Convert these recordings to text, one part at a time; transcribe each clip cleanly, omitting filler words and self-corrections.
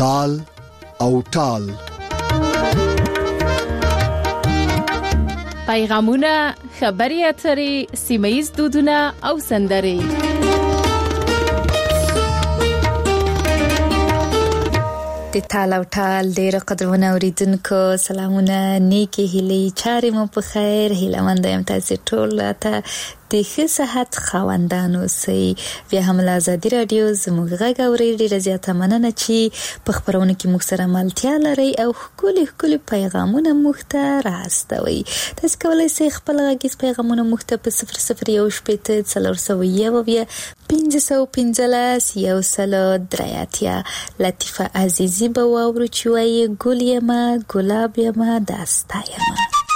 تال او ټال. پیغامونه، خبري اترې، سیمه‌ییز دودونه او سندرې. د تال او ټال ډېر قدرونه اوریدونکو سلامونه، نیکی هیلې، چارې مو په خیر. هیله مند یم تاسو ټول ته د ښه صحت خاوندانو سي. بیا هم له ازادي رادیو زموږ غږ اورئ. ډېره زیاته مننه چې په خپرونه کې موږ سره ملتیا لرئ او ښکلي پیغامونه موږ ته راستوئ. تاسو کولی شئ خپل غږیز پیغامونه موږ ته په 0018 لطیفه عزیزی به واورو چې وایي ګل یمه، ګلاب یمه، داستا یمه.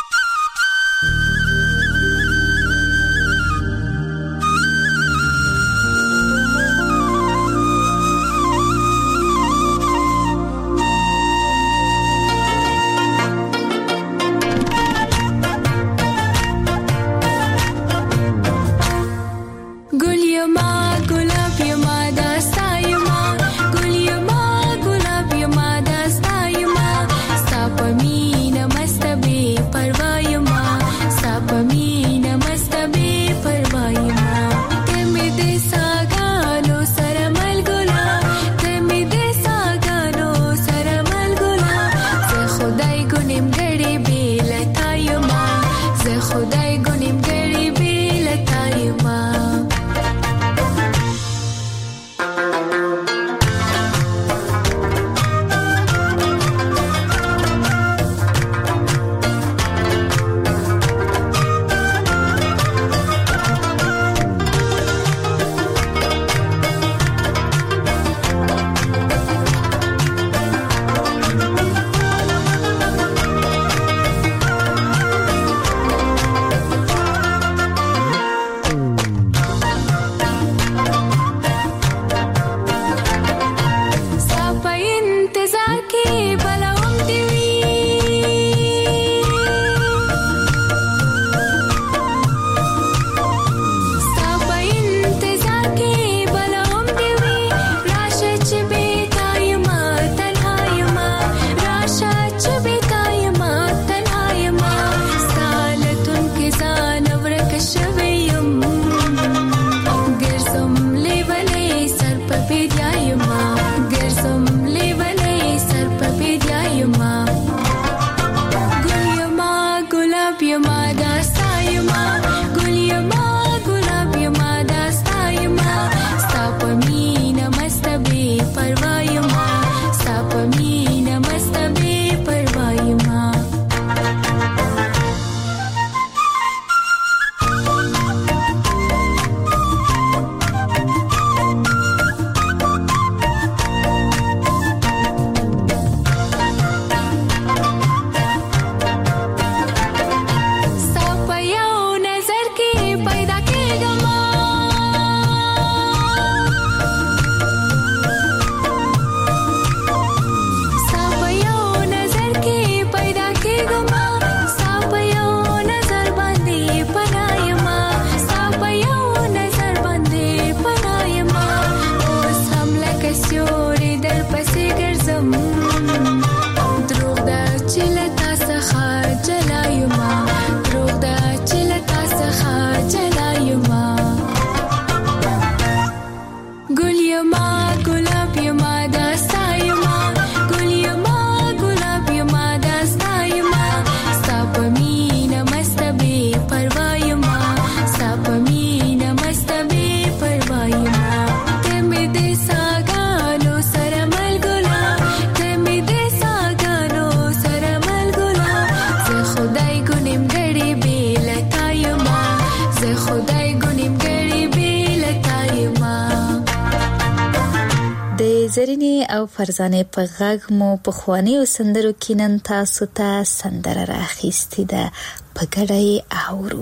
زرینې او فرزانه په غږ مو په خواني سندرو کې نن تاسو ته سندره راخیستې ده، په ګډه یې اورو.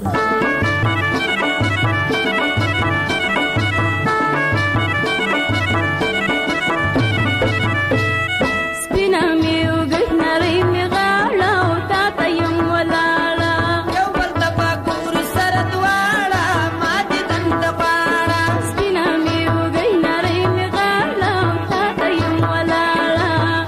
La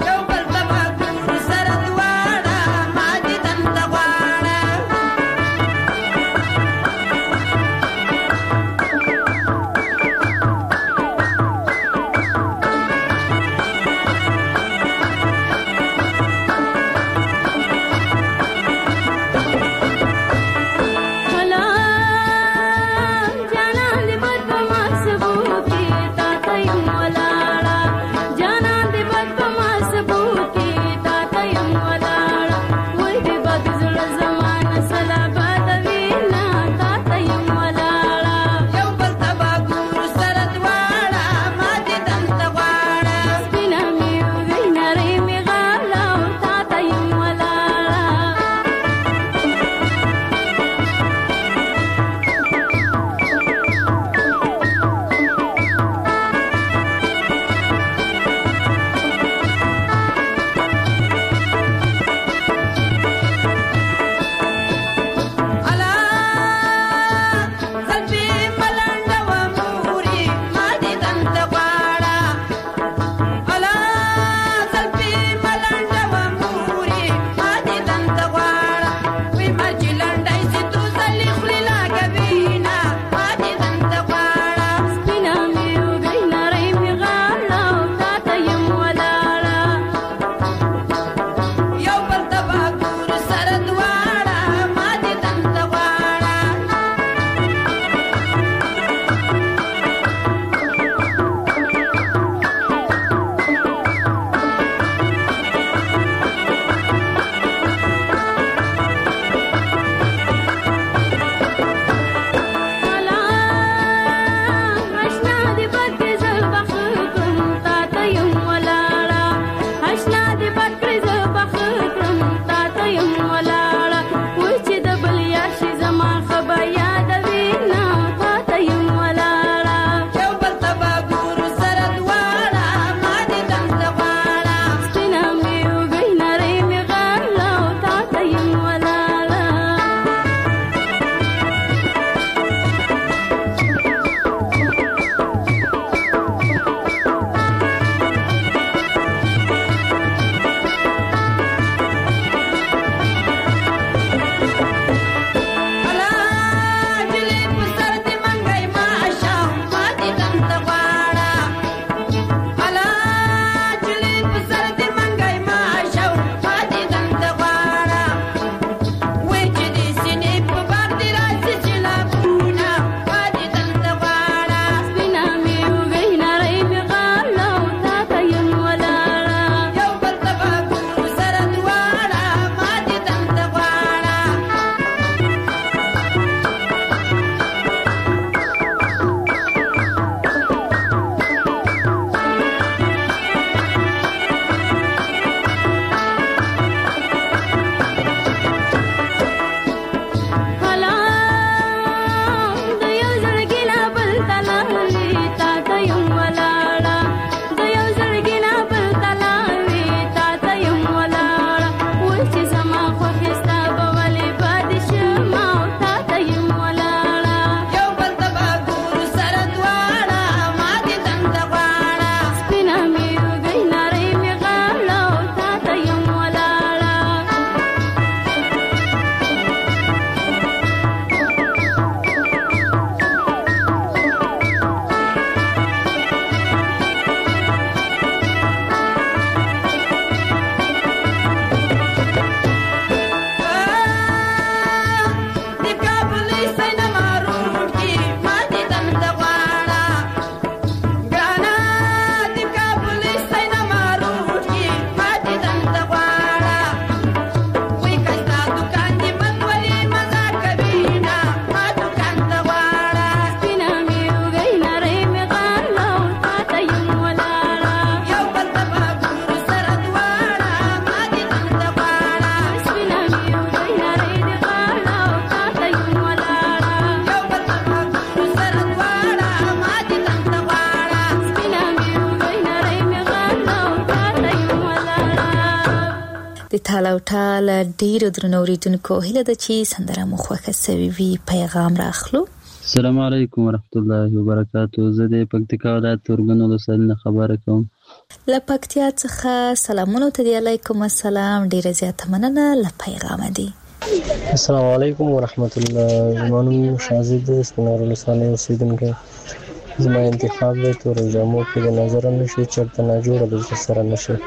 د تالاو ټال ډیرو درنو اوریدونکو هیله ده چې سندره مو خوښه سوي وي. پیغام راخلو. السلام علیکم ورحمت الله وبرکاتہ. زه د پکتیکا ولایت تورګن ولسوالۍ نه خبره کوم. له پکتیا څخه سلامونه ته دی. علیکم السلام. ډیره زیاته مننه له پیغام دی. السلام علیکم ورحمت الله. زمانو شازد سپینار ولسوالۍ اوسیدونکی. زما انتخاب دی تورو جامو کې د نظر نشي چرته نه جوړه د سره نشي.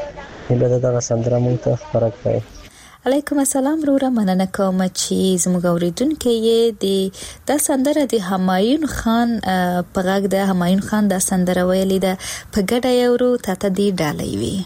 هیله ده دغه سندره مونږ ته خپره کړئ. علیکم السلام روره. مننه کوم چې زموږ اوریدونکي یې د دا سندره د همایون خان په غږ د همایون خان دا سندره ویلې ده. په ګډه یې ورو ته دی ډالۍ وي.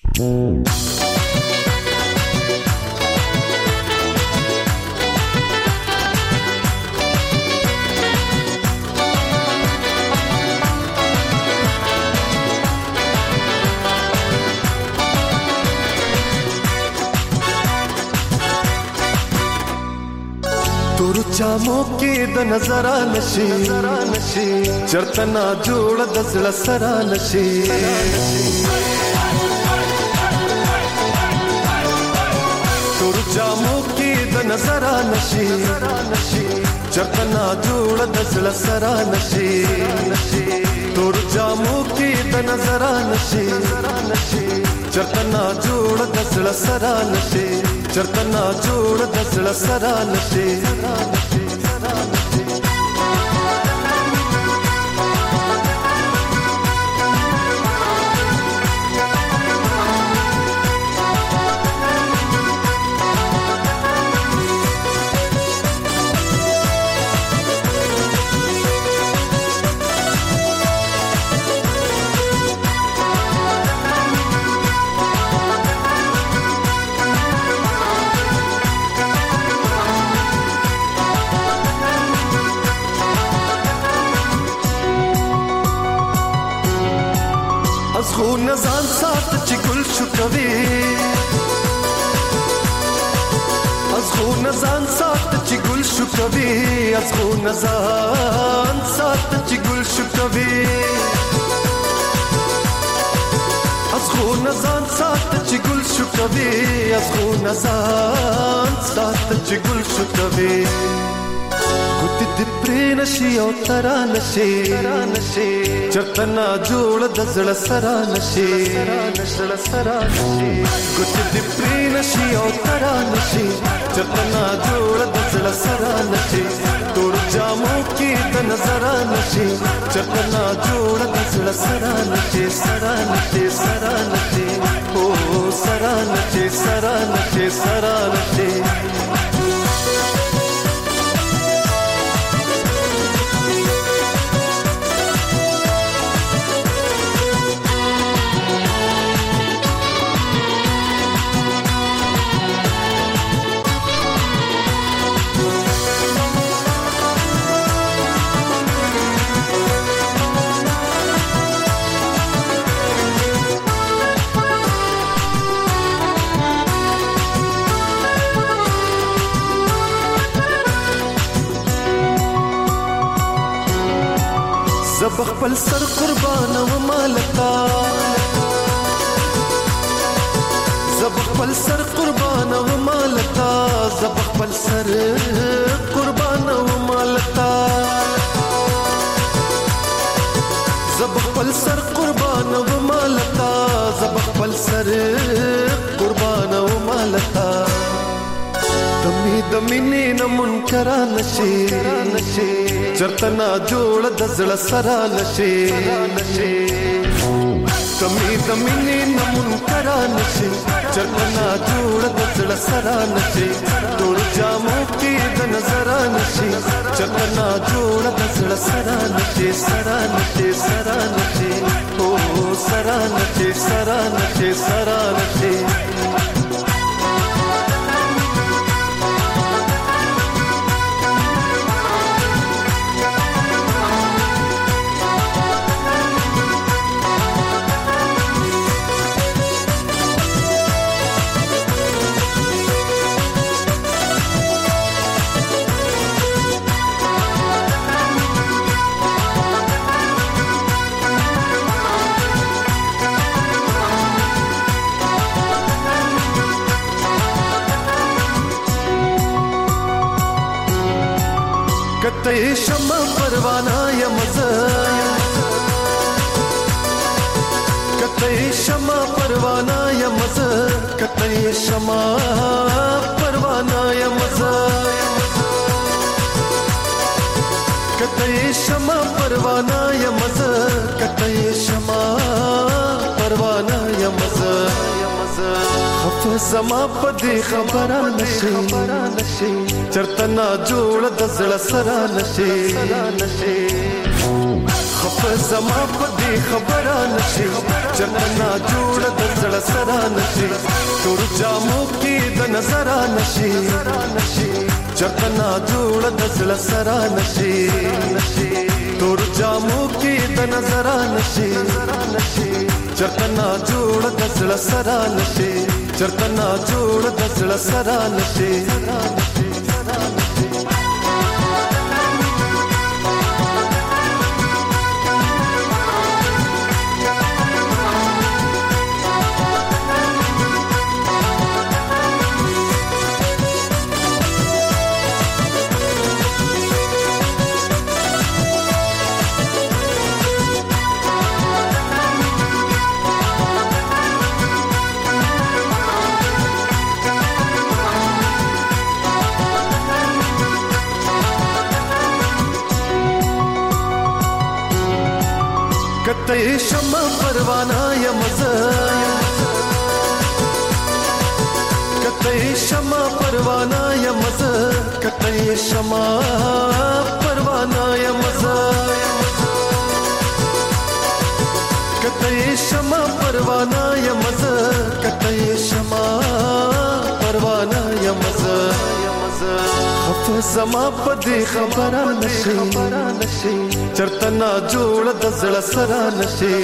تور چامو کې د نظر نشي چرته نا جوړ د زړه سره نشي. تور چامو کې د نظر نشي چرته نا جوړ د زړه سره نشي. تور چامو کې د نظر نشي چرته نا جوړ د زړه سره نشي. چرته نا جوړ د زړه سره نشي. خو نزان سات چې ګل شو کوي. از خو نزان سات چې ګل شو کوي. از خو نزان سات چې ګل شو کوي. از خو نزان سات چې ګل شو کوي. از خو نزان سات چې ګل شو کوي. ګوت دې پرې نشي او ترا نشي چرته نا جوړ د زړه سره نشي. ګوت دې پرې نشي او ترا نشي چرته نا جوړ د زړه سره نشي. تور جامو کې د نظر نشي چرته نا جوړ د زړه سره نشي. سره نشي سره نشي او سره نشي سره نشي سره نشي. زب خپل سر قربان و مالتا زب خپل سر قربان و مالتا زب خپل سر قربان و مالتا زب خپل سر قربان و مالتا زب خپل سر قربان و مالتا دمی دمینی نمنکر نشي چرته نا جوړ د زړه سره نشي دمی دمینی نمنکر نشي چرته نا جوړ د زړه سره نشي ټول جامو کې د نظر نشي چرته نا جوړ د زړه سره نشي سره نشي سره نشي او سره نشي سره نشي سره نشي کته شمع پروانه یمزه کته شمع پروانه یمزه کته شمع پروانه یمزه کته شمع پروانه یمزه کته شمع پروانه یمزه حفظ زما پدې خبره نشي چرته نا جوړ د زړه سره نشي حفظ زما پدې خبره نشي چرته نا جوړ د زړه سره نشي تور جامو کې د نظر نشي چرته نا جوړ د زړه سره نشي تور جامو کې د نظر نشي چرته نا جوړ د زړه سره نشي چرته نا جوړ د زړه سره نشي کته شمع پروانه یمزه کته شمع پروانه یمزه کته شمع پروانه یمزه کته شمع پروانه یمزه کته شمع پروانه یمزه حفظ زما پدې خبره نشي چرته نا جوړ د زړه سره نشي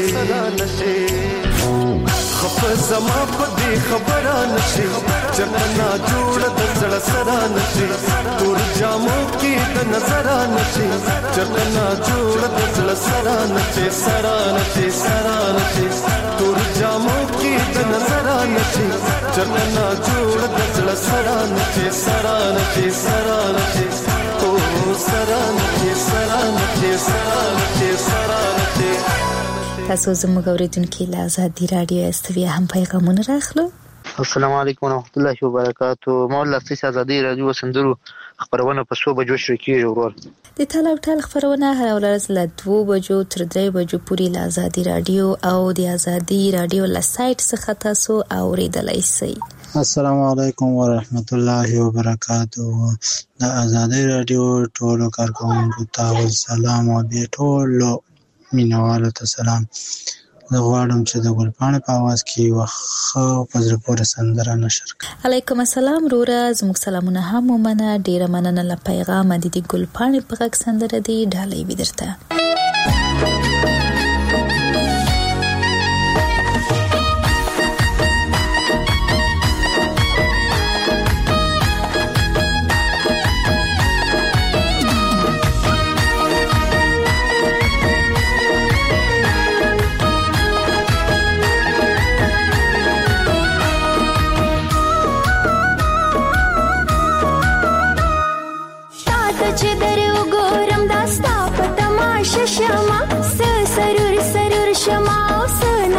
حفظ زما پدې خبره نشي چرته نا جوړ د زړه سره نشي تور جامو کې د نظر نشي چرته نا جوړ د زړه سره نشي سره نشي سره نشي تور جامو کې د نظر نشي چرته نا جوړ د زړه سره نشي سره نشي سره نشي او سره نشي سره نشي سره نشي سره نشي تاسو زموږ اوریدونکو له آزادي رادیو استویا هم پیغامونه راخلو. السلام علیکم ورحمت الله وبرکاتہ. مولا سیس آزادي رادیو سندرو خبرونه په 100 بجو شروع کیږي ورور. د تاله ټال خبرونه هر ورځ له 2 بجو تر 3 بجو پورې له آزادي رادیو او د آزادي رادیو له سایت څخه تاسو اوریدلای شئ. السلام علیکم ورحمت الله وبرکاتہ. د آزادي رادیو ټولو کارکونکو ته سلام او د ټولو مینوالو ته سلام. زه غواړم چې د ګلپاڼې په اواز کې وخه په زړه پورې سندره نشر کړم. علیکم السلام رورا، زموږ سلامونه هم ومنه. ډیره مننه له پیغام د دې ګلپاڼې په غږ سندره دی ډالۍ وي درته.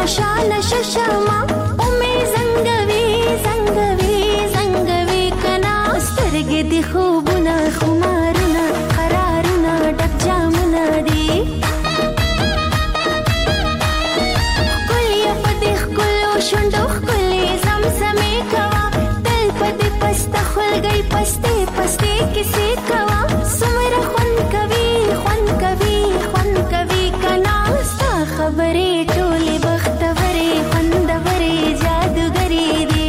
خوشاله ششما او می زنګوي زنګوي زنګوي کنا سترګې دي خوبونه خمارونه قرارونه ډک جامونه دي ښکلي په دې ښکلو شونډو ښکلې زمزمې کوه تل په دې پسته خولګۍ پستې پستې کیسې کوه څومره خوند کوي خوند کوي خوند کوي کنا ستا خبرې ټولې بختورې خوندورې جادوګرې دي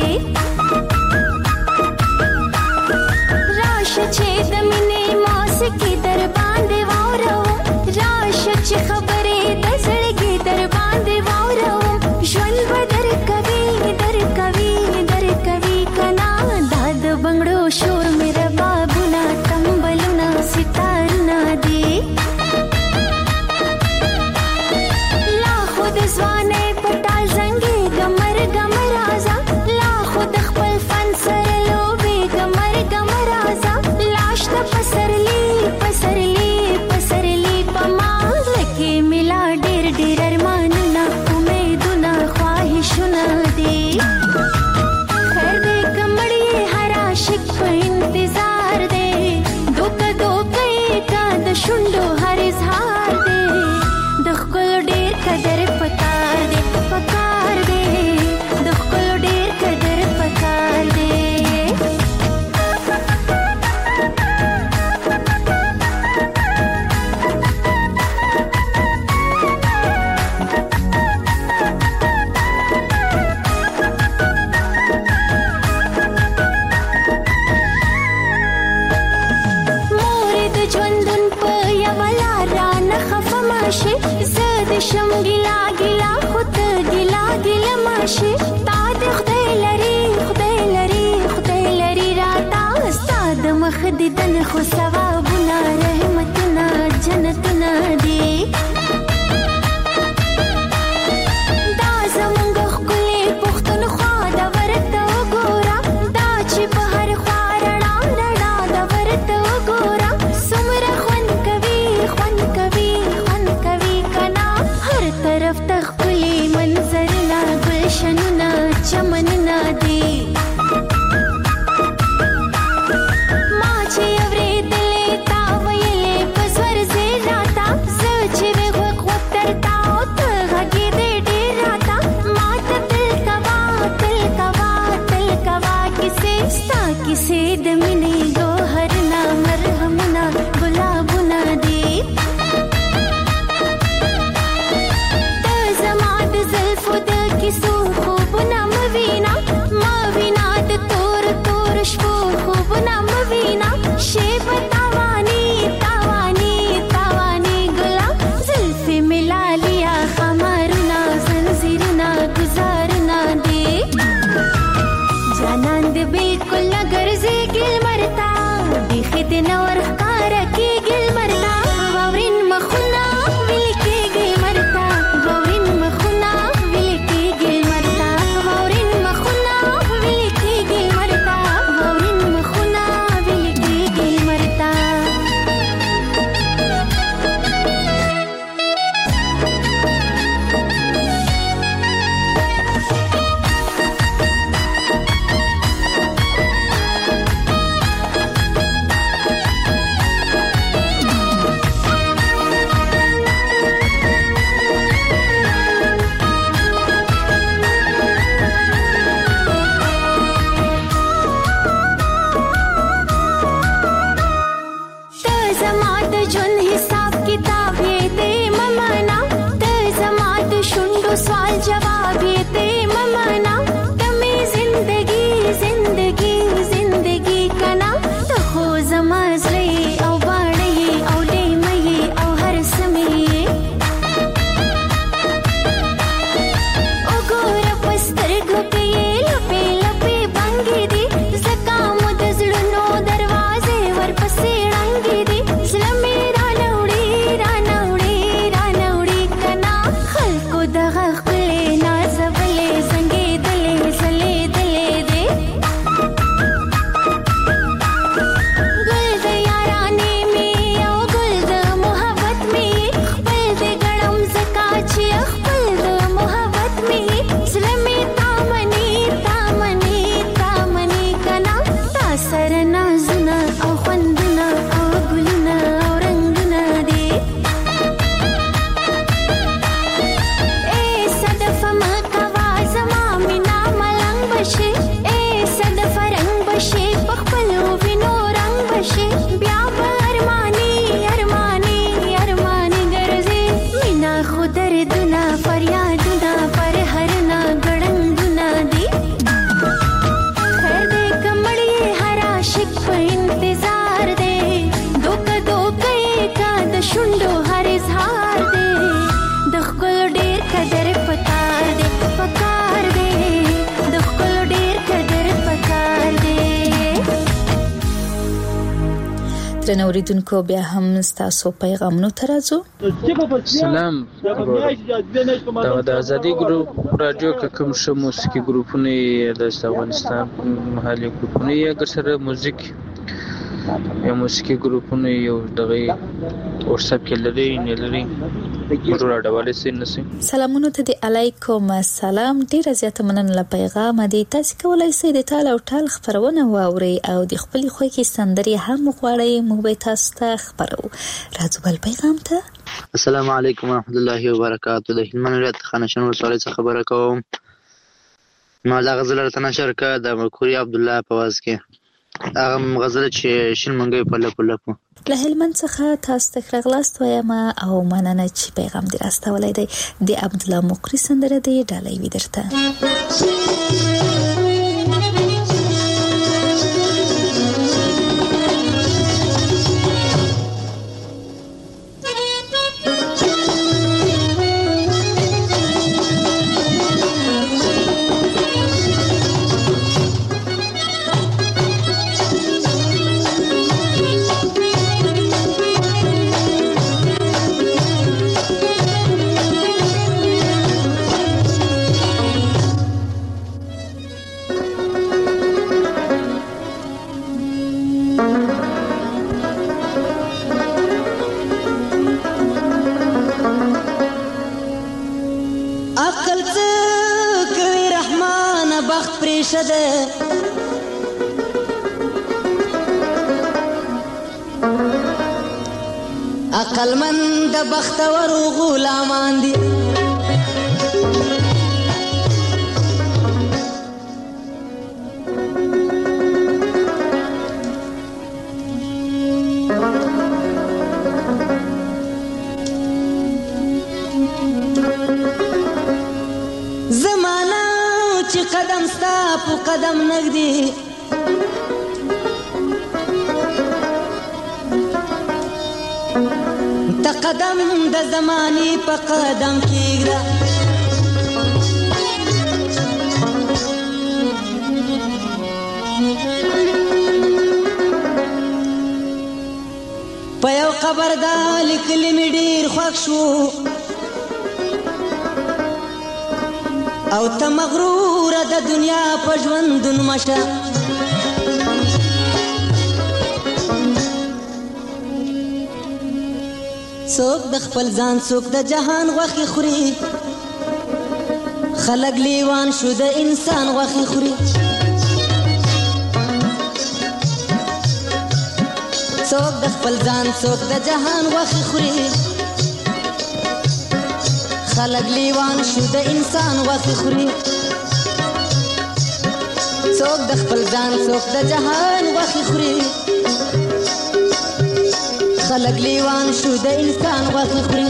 راشه چې د مینې موسیقي در باندې واورم راشه چې خبرې د زړګي در باندې واورم ژوند به درکوي درکوي درکوي کنا دا د بنګړو شور مې ربابونه تمبلونه ستارونه دي لا خود ځوانۍ پټال زنګې ګمر ګمر رازه لا خود خپل فن سره لوبې ګمر ګمر رازه لاشته پسرلی پسرلی پسرلی پما لکه ملا ډېر ډېر ارمانونه امیدونه خواهشونه دي خیر دې کمړې هر عاشق په انتظار دی دوکه دوکه کا د شونډو هر اظهار دی د ښکلو ډېر قدر پکار دی پکار دی د ښکلو ډېر قدر پکار دی مورې د ژوندون په یوه لار رانه خفه ماشې زه د شم ګیلا ګیلا خو ته ګیلا ګیله ماشې تا د خدای لري خدای لري خدای لري راته ستا د مخ دیدن خو ثوابونه رحمتونه جنتونه دي دا زمونږ ښکلې پښتونخوا ده ورته وګوره دا چې په هر خوا رڼا رڼا ده ورته وګوره څومره خوند کوي خوند کوي خوند کوي کنا هر طرف ته ښکلي منظرونه ګلشنونه چمنونه دي ما چې اورېدلې خو دردونه فریادونه پر هر نا ګړندونه دي خیر دې کمړې هر عاشق په انتظار دی دوکه دوکه کا د شونډو هر اظهار دی د خپل ډیر قدر پکار دی پکار دی د خپل ډیر قدر پکار دی. درنو اوریدونکو بیا هم ستاسو پیغامونو ته راځو. سلام د ازادي ګروپ رادیو کوم شه موسیقي ګروپونه د افغانستان محلي ګروپونه یا سره موزیک یا موسیقي ګروپونه یو دغه واتساپ کې لري نه لري ضرور اډواله سي نسی. سلامونه ته د علیکم السلام. ډیر زیاته مننه پیغام دی. تاسو کولای شئ د ټال او ټال خبرونه واوري او د خپل خوښي سندري هم غواړئ موږ به تاسو ته خبرو. راځو بل پیغام ته. السلام علیکم ورحمت الله وبرکاته. د هلمند ولایت خانشین ولسوالۍ څخه خبره کوم. ما دا غزل راته نشر کړه د مکوري عبد الله په واز کې. هغه غزل چې شین منګي په لپو لپو له هلمند څخه تاسو ته راغلاست وایم او مننه چې پیغام دې راستولای دی. د عبد الله مقری سندره دی ډالۍ وی درته. عقل من د بختور غلامان دي زمانہ چې قدم ستا په قدم نږدې قدم د زماني په قدم کېږده په یو قبر دا لیکلي مې ډېر خوښ شو او ته مغروره د دنیا په ژوندون مشه څوک د خپل ځان څوک د جهان غوښې خوري خلک لیوان شو د انسان غوښې خوري څوک د خپل ځان څوک د جهان غوښې خوري خلک لیوان شو د انسان غوښې خوري څوک د خپل ځان څوک د جهان غوښې خوري خلق لیوان شو د انسان غوښې خوري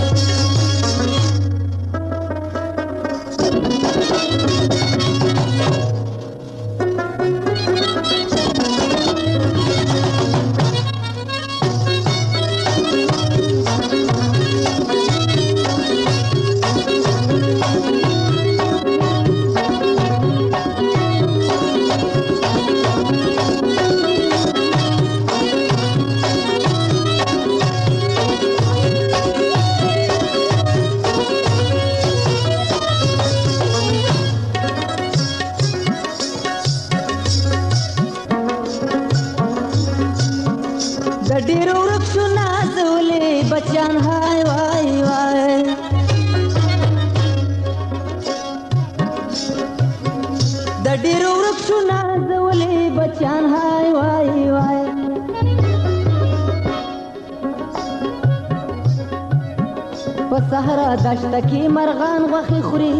صحرا دشته کې مرغان غوښې خوري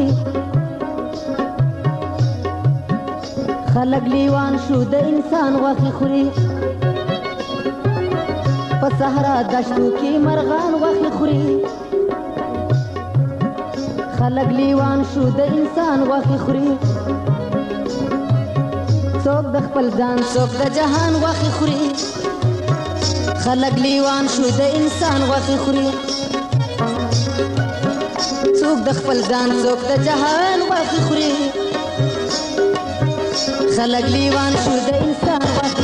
خلک لیوان شو د انسان غوښې خوري په صحرا دشتو کې مرغان غوښې خوري خلق لیوان شو د انسان غوښې خوري څوک د خپل ځان څوک د جهان غوښې خوري خلق لیوان شو د انسان غوښې خوري څوک د خپل ځان څوک د جهان غوښې خوري خلق لیوان شو د انسان غوښې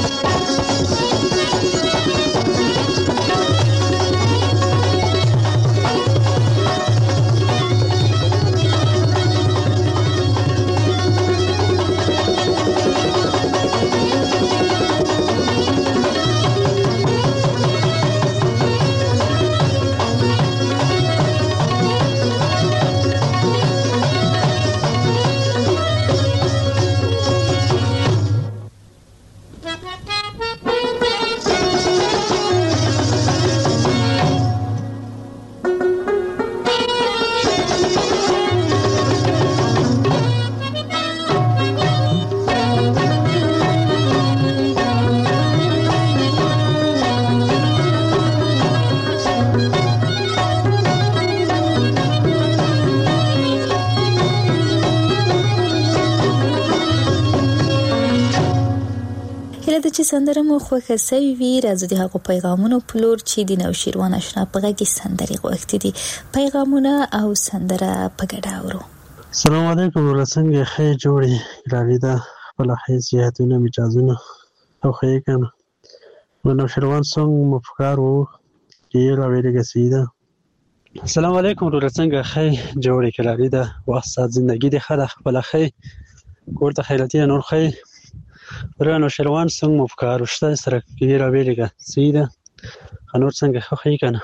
چې سندره مو خوښه سوي وي راځو د هغو پیغامونو په لور چې د نوشیروان اشنا په غږ سندرې غوښتي دي پیغامونه او سندره په ګډه اورو. السلام علیکم ورڅنګه ښه جوړې راوي دا خپل حیثیتونه مجازونه او ښه کنه نو نوشیروان څنګه مفکر وو چې راوي لګسیدا. السلام علیکم ورڅنګه ښه جوړې راوي دا واسه زندگی د خدا خپل ښه ورته خیراتي نور ښه ورانو شروان څنګه مفکر وشته سره کې را ویلګه سیده خنور څنګه خو خې کنه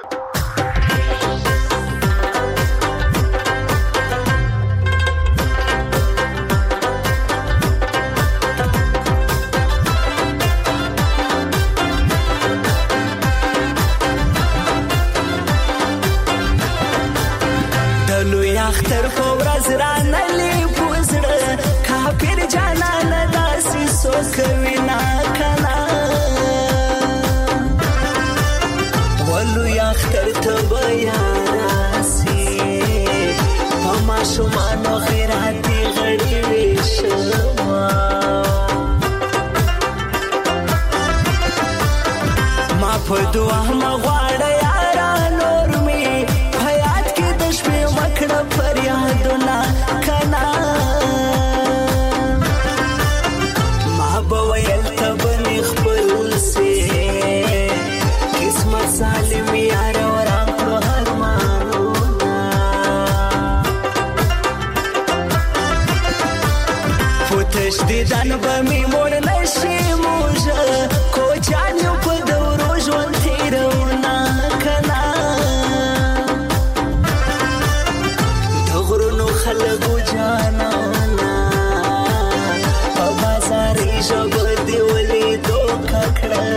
دلو یختر فورز رانلی پوزړه کافر جانان داسي سوکوي نا کنا ولو یختر ته بیا راسي پما شومانو خیراتي غړي وشما ما په دعا ما غواړه یارا نور می حیات کې د شپې وکړه فریادونه کنا ما بویل تبني خپل سي قسمت سالم یار وران په هرمانونه پوتش دي دان به می مور نشي موجه کو جانو په دورو ژوند تیرونه کنا دغرونو خلګو جانا شبدي ولي دوکا کړه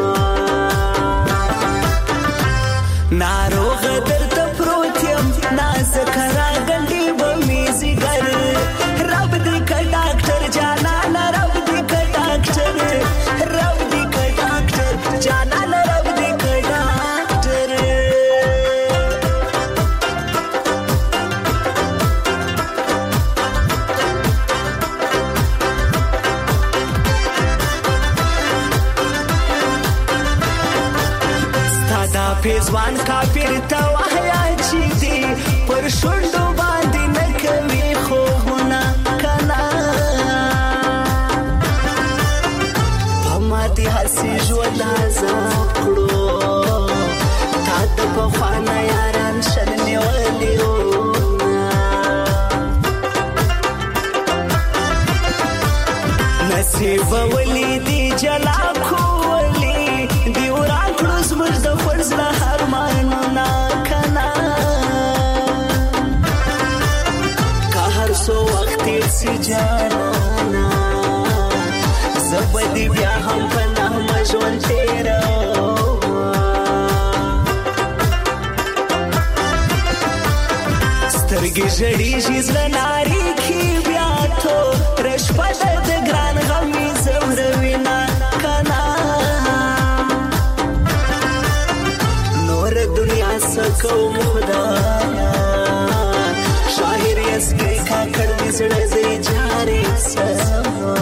ناروغ درته پروت یم نازک راغلی به مې زیګر رب دې که ډاکټر جانان رب دې که ډاکټر رب دې که ډاکټر جانان رب دې که ډاکټر پیزوان کافر ته وحیا چې دی پر شوندو باندې نه کوي خوونه کنا پماتي هسي ژوند عذاب کړو تا د پخوانه یاران شل نیولیو نصیب ولی دی جلا کولی دی وران کړو زموږ د فرض له هرمانونه کنا که هر څو وخت سي جانانا زبدي بیا هم په نامه ژوند تیرو سترګې ژړېږي زړه ناري کې بیا تو رشپه د ګران غمي زوروي نه کنا نور دنیا سکو خدایا شاهد نس کې کاکړ دې زړه دې جاري سما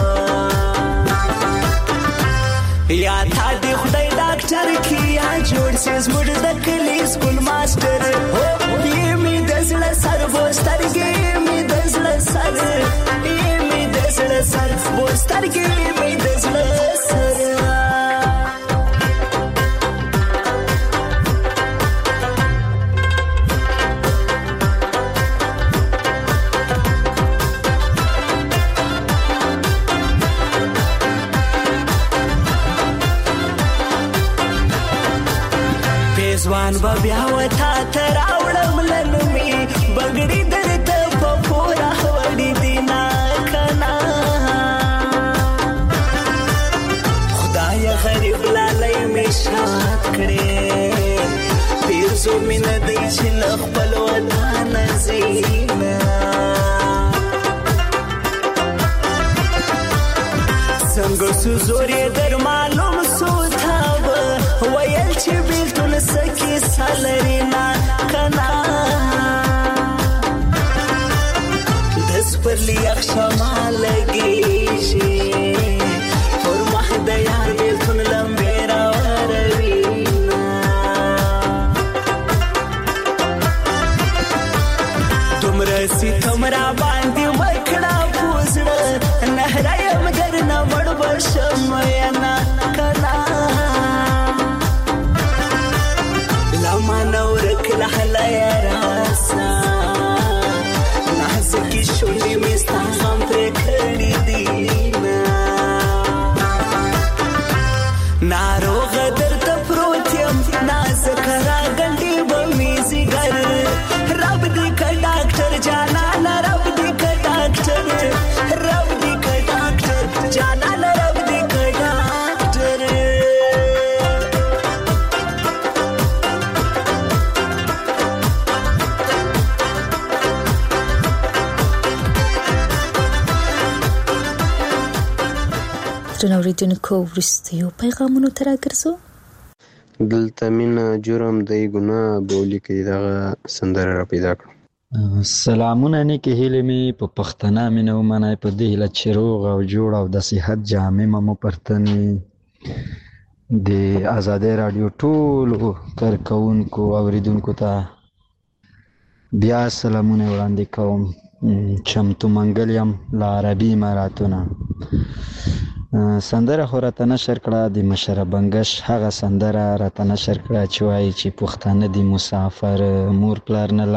یا تا دې خدای ډاکټر کې یا جوړ سي زموږ د کلی سکول ماستر هو یې می د زړه سر وسترګې می د زړه سر یې می د زړه سر وسترګې می د زړه سر ځوان به بیا وتا تر راوړم لنمي بګړي درته په پورا وړي دینا کنا خدای غریب لالای می شات کړي پیر زو مين دې چې خپل وطن زینا څنګه سوزوري در معلوم سوتاب ویل چې بیلتون سکی سالرینا کنا دس پر لیاق شما لگی شي پر مخ د یار بیلتون لمبیرا وروینا تمرا سی تمرا باندې وکړه پوزړه نهرایم درنه وړ بشم ینا کنا منورك لحلا يا راسا نحسكي شولي مستعظم تركلي دينا نارو غدر تفروتيم نازك راغندي بميزي غر رب دي كداكتر جانانا رب دي كداكتر رب دي كداكتر جانانا رب دي كداكتر درنوریدونکو وروستیو پیغامونو ته راګرځو دلته مینه جرم دی ګناه بولی کې دغه سندره را پیدا کړم سلامونه نیکې هیلې مې په پښتنه مینه ومنئ په دې هیله چې روغ او جوړ او د صحت جامې مو پرتنې د ازادۍ راډیو ټولو کارکوونکو اوریدونکو ته بیا سلامونه وړاندې کوم چمتو منګل یم له عربي اماراتونه سندره خو راته نشر کړه د مشره بنګش هغه سندره راته نشر کړه چې وایي چې پښتانه دي مسافر مور پلار نه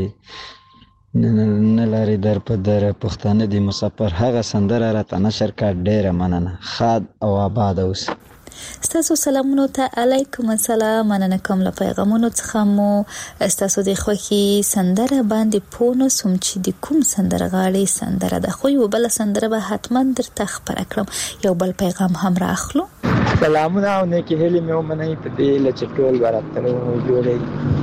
لارې در په در پښتانه دي مسافر هغه سندره راته نشر کړه ډېره مننه ښاد او آباد اوسئ ستاسو سلامونو ته علیکم السلام مننه کوم له پیغامونو څخه مو ستاسو د خوښي سندره باندې پونه سوم چې د کوم سندره غاړي سندره ده خو یو بل سندره به حتما درته خبر کړم یو بل پیغام هم راخلو سلامونه او نیکی هیلې مې ومنئ په دې لچټول براتنو جوړي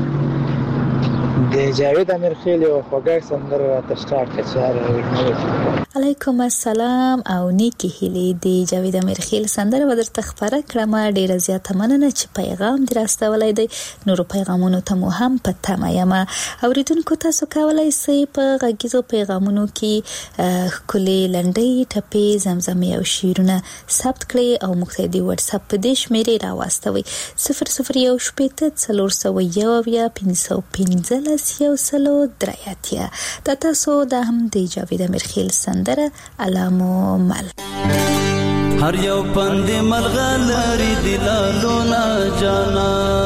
د جاوید امیرخیل یو خوږه سندره راته سٹارټ کړه علیکم السلام او نیکی هیلې د جاوید امیرخیل سندره به درته خبره کړم ډیره زیاته مننه چې پیغام دراستولای دی نورو پیغامونو ته مو هم په تمه یم اوریدونکو تاسو کولای شئ په غږیزو پیغامونو کې ښکلې لنډۍ ټپې زمزمې او شعرونه ثبت کړئ او موږ ته د واتس اپ په دې شمیرې راواستوئ 0014 یو سلو درایاتیا دا تاسو دا هم د جاوید امیرخیل سندره علامو مل هر یو پند ملغلری دلالو نا جانا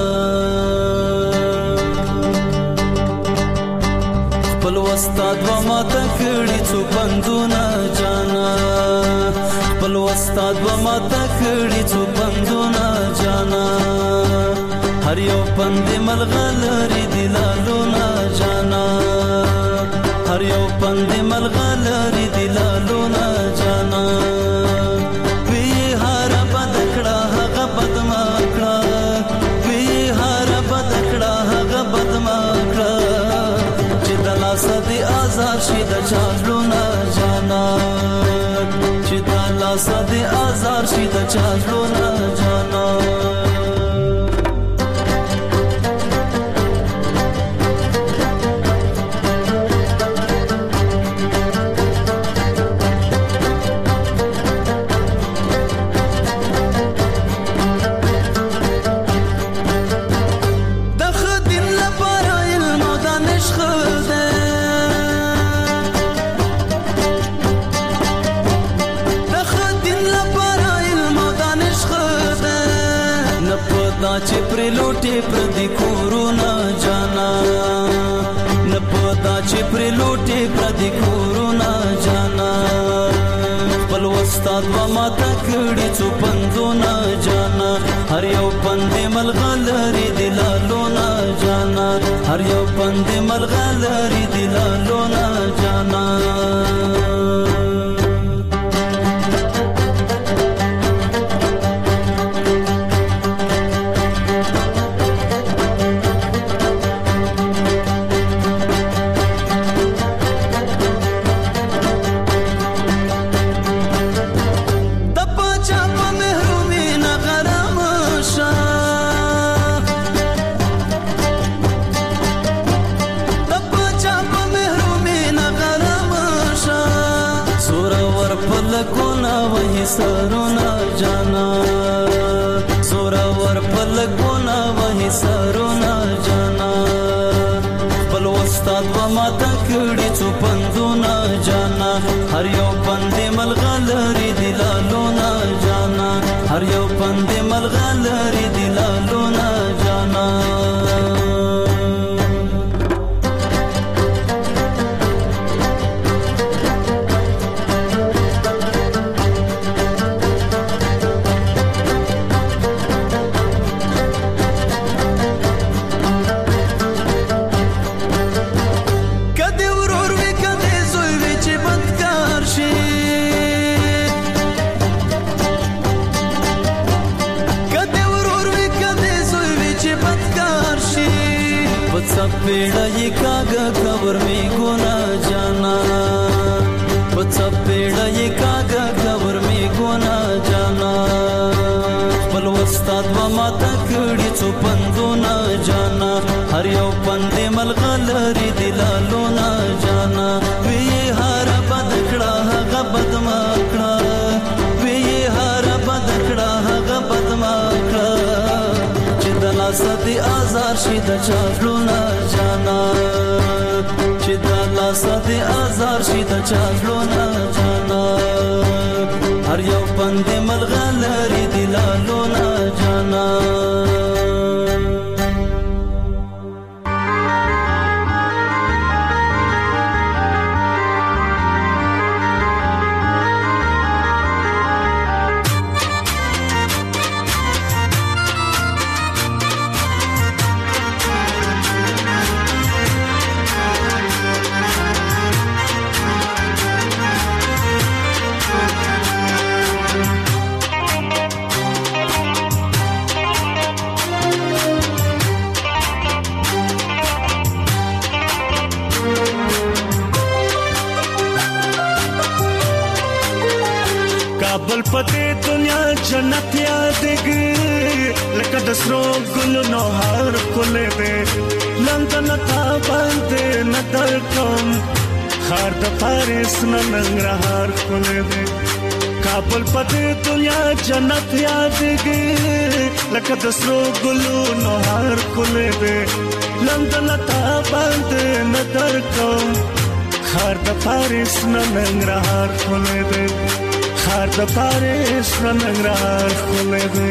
خپل استاد و ما تکړی څو پندونه جانا خپل استاد و ما تکړی څو پندونه جانا هر یو پند ملغلری دلالو نا جانا هر یو پند ملغلری دلالو نا جانا وی هر بدکړه هغه بدمکړه وی هر بدکړه هغه بدمکړه چې د لاس دې آزاد شي د چالو نا جانا چې د لاس دې آزاد شي د چالو نا جانا لوټي پردي کورونه جانا نه پدا چې پر لوټي پردي کورونه جانا خپل استاد و ما تکړي څو پندونه جانا هر یو پند ملغلري دلالونه جانا هر یو پند ملغلري دلالونه جانا سرونا جانا زورا ور پلګونا وهي سرونا جانا بل استاد و ما تکړي څو پندونا جانا هر یو پند ملغلري دلالونا جانا هر یو پند ملغلري دلالونا جانا पेड़ा ये कागा खबर में गोना जाना बच्चा पेड़ा ये कागा खबर में गोना जाना बल वस्ताद व माता कड़ी चो पंदो ना जाना हर यो पंदे मलगलरी दिलालो ना जाना वे ये हारा बदकड़ा हगा बदमाकड़ा वे ये हारा बदकड़ा हगा बदमाकड़ा चिदला सदी आजार शिदा चालू ना जाना चिदला सदी आजार शिदा चालू ना जाना हर यो बंदे मलगलरी दिलालो ना जाना काबल पते दुनिया जन्नत यादगी लका दसरो गुल नोहार कोले दे लंदन था बंदे न दरकम खार द पारिस न नंगरहार कोले दे काबल पते दुनिया जन्नत यादगी लका दसरो गुल नोहार कोले दे लंदन था बंदे न दरकम खार द पारिस न नंगरहार कोले दे खार द पारिस न नंगरहार कोले दे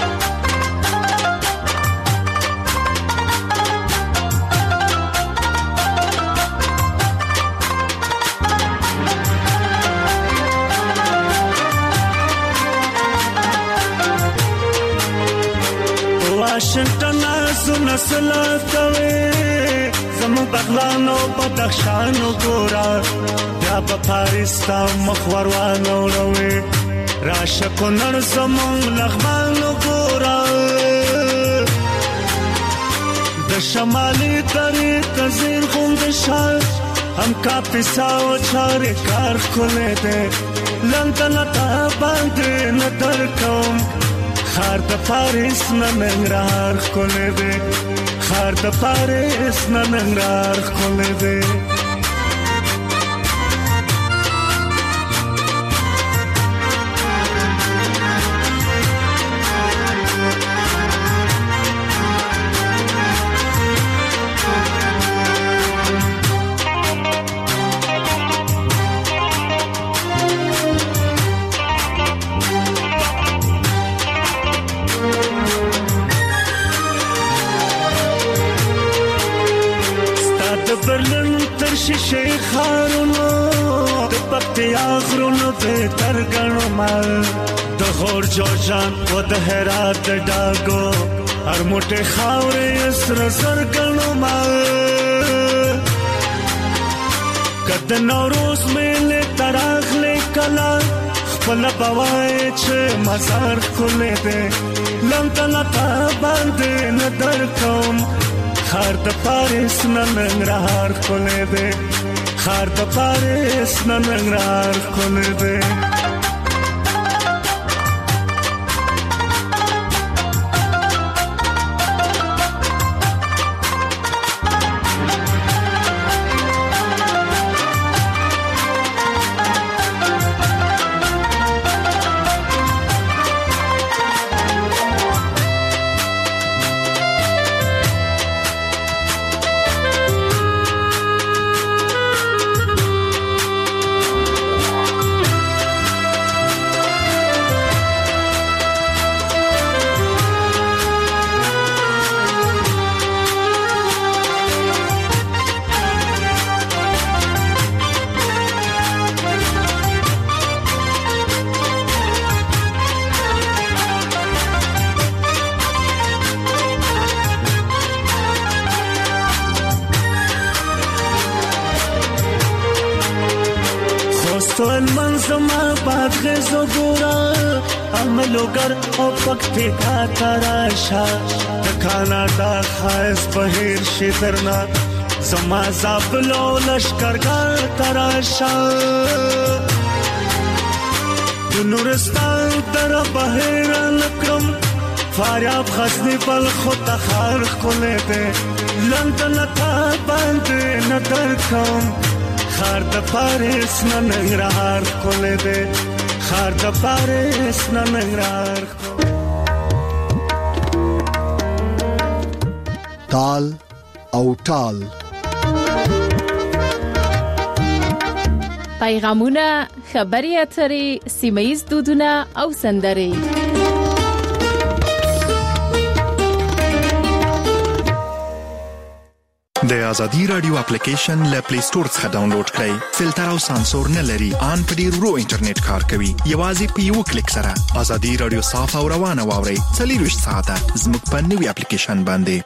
वाशिंगटन सुन सलातवे زمو بغلانو بدخشانو ګورا بیا په پاریس تا مخوروانو وروي راشه کونړ زمو لغمانو ګورا د شمالي درې تزیر خوند شال هم کا پیساو چارې کار کوله دې لندن ته باندې نظر کوم خار د پاریس نه ننګرهار کوله دې خار د پاریس نه ننګرهار کوله دې خارونو د پکتیا غرونو ته ترګنو مال د غور جوشان و د هرات ډاګو هر موټه خاورې سر سرګنو مال کد نوروز مېله تراغله کلا خپل بوای چې مزار کولې ده لنګلتا باندې ندر کوم خار د پاریس ننګرهار کولې ده خار د پاریس ننګرهار کولې ده منظما باد غزو ګورا عملوګر او پکته کا تراشا د کاناډا خاص بهیر شترنا زما زابلو لشکرګر تراشا د نورستان تر بهیر لکم فاریاب غزنی بل خود خار کولې ده لندن تا باندې نظر کوم خار د پاریس ننګرهار کولې ده خار د پاریس ننګرهار تال او ټال پیغامونه خبري اترې سیمایي دودونه او سندرې د ازادي رادیو اپلیکیشن له پلی سٹور څخه ډاونلوډ کړئ فلټر او سانسور نه لري ان په ډیر ورو انټرنیټ کار کوي یوازې په یو کلیک سره ازادي رادیو صاف او روانه واورئ 24 ساعته زموږ په نوې اپلیکیشن باندې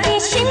دې شي